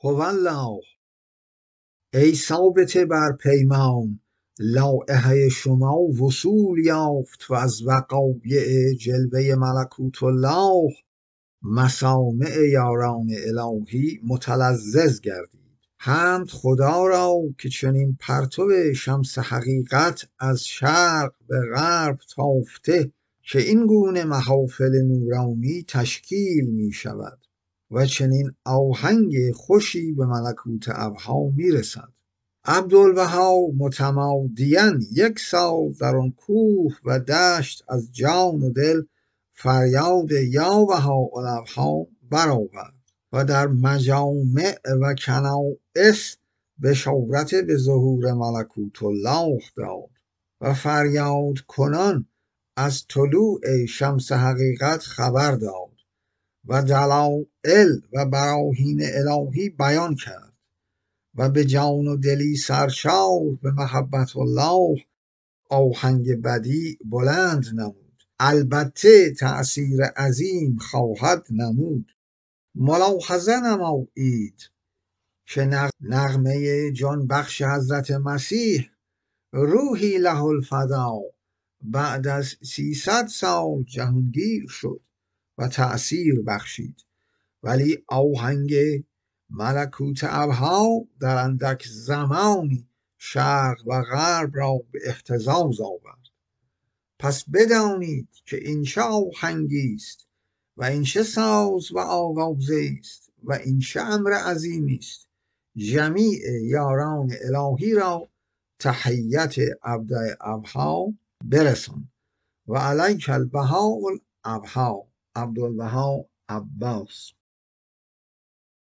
هو الله. ای ثابته بر پیمان، لایحه شما وصول یافت و از وقایع جلوه ملکوت الله مسامع یاران الهی متلذذ گردید. حمد خدا را که چنین پرتو شمس حقیقت از شرق به غرب تافته که این گونه محافل نورانی تشکیل می شود و چنین آهنگ خوشی به ملکوت ابها می رسد. عبدالبها متمادیاً 1 سال در آن کوه و دشت از جان و دل فریاد یا بهاءالابها برآورد و در مجامع و کنایس بشارت به ظهور ملکوت الله داد و فریاد کنان از طلوع شمس حقیقت خبر داد و دلائل و براهین الهی بیان کرد و به جان و دلی سرشار به محبت الله آهنگ بدیع بلند نمود. البته تأثیر عظیم خواهد نمود. ملاحظه نمایید که نغمه جان بخش حضرت مسیح روحی له الفدا بعد از 300 سال جهانگیر شد و تأثیر بخشید، ولی آهنگ ملکوت ابها در اندک زمانی شرق و غرب را به اهتزاز آورد. پس بدانید که این چه آهنگی است و این چه ساز و آوازه است و این چه امر عظیمی است. جمیع یاران الهی را تحیت عبد ابها برسان و علیک البهاء الابها. عبدالبها عباس.